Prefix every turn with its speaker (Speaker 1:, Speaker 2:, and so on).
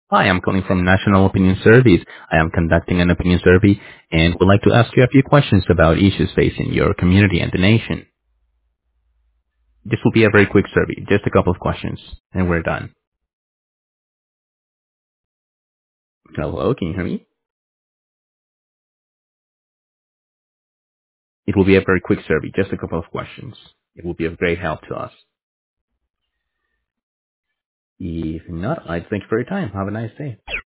Speaker 1: Hi, I'm calling from National Opinion Surveys. I am conducting an opinion survey and would like to ask you a few questions about issues facing your community and the nation. This will be a very quick survey, just a couple of questions, and we're done. Hello, can you hear me? It will be a very quick survey, just a couple of questions. It will be of great help to us. If not, I'd thank you for your time. Have a nice day.